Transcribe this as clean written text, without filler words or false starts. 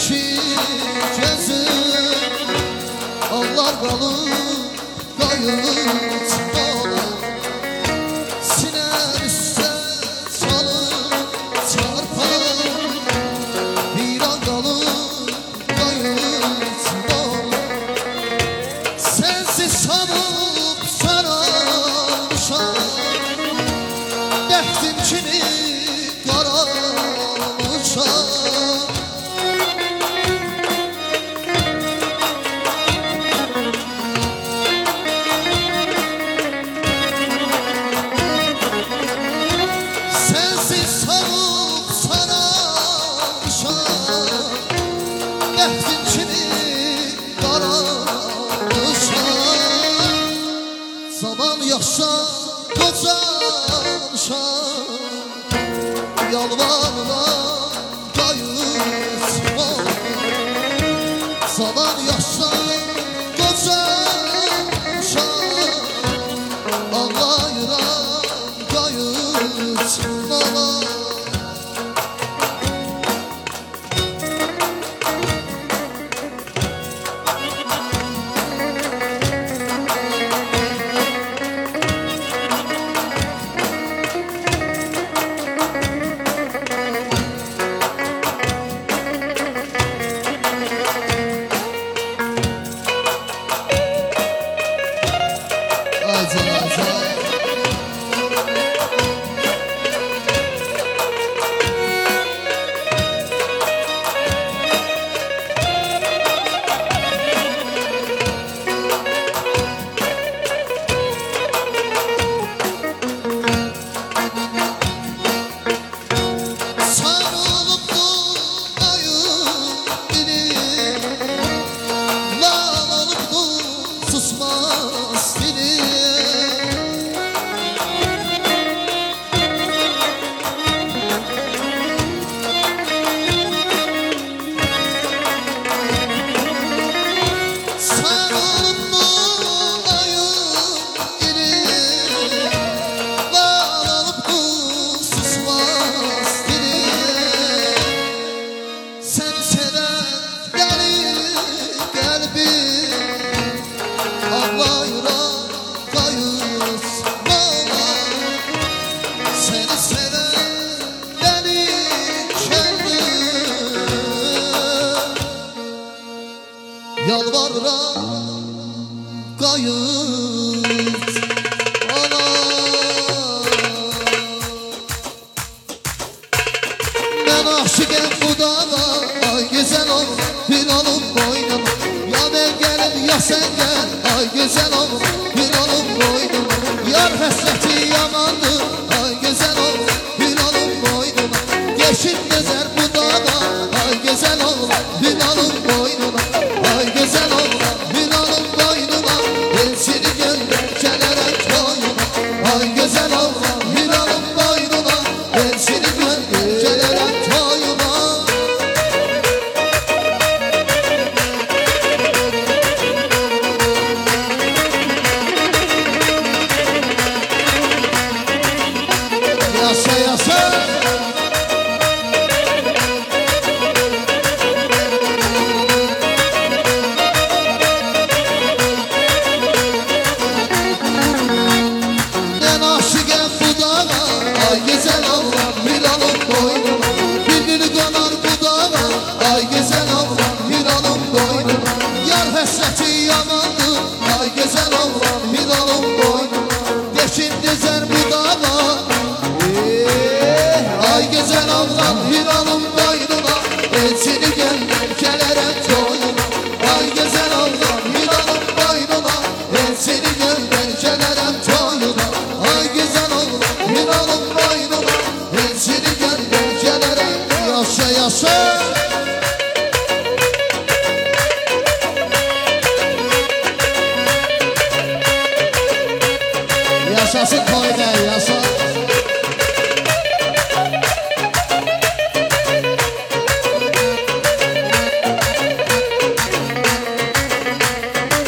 iki gözüm Allah qalır qayıt ola Siner üstə çalır çarpar Bir an qalır qayıt ola Sensiz sanıp saralmışam Bəxtim kimi qaralmışam Bəxtim kimi qaralmışam Zaman yaxsa qocalmışam Yalvarıram qayıt ola Zaman yaxsa qocalmışam Ağlayıram qayıt ola Yalvarıram qayıt ola Mən aşıqəm bu dağa Ay güzel ol bir olum boynuma Ya ben gəlim ya sen gel Ay güzel ol bir olum boynuma Yar həsrəti yamandır Ay güzel ol bir olum boynuma Yeşil gezer bu dağa Ay güzel ol bir olum boynuma Ay güzel ol bir olum boynuma Ben seni gönder gələrəm toyuma Ay güzel ol bir olum boynuma Ben seni gönder gələrəm toyuma Yaşa yaşa Ay güzel Allah'ım bir alım boynuma Bir günü konar bu dağa Ay güzel Allah'ım bir alım boynuma Yar həsrəti yamandır Ay güzel Allah'ım bir alım boynuma Deşin düzer bu dağa Ay güzel Allah'ım bir alım boynuma Ben seni gönder gələrəm toyuma Ay güzel Allah'ım bir alım boynuma Ben seni gönder gələrəm toyuma Ay güzel Allah'ım bir alım boynuma Ben seni gönder gələrəm Yaşa yaşa Yaşasın toyda yaşa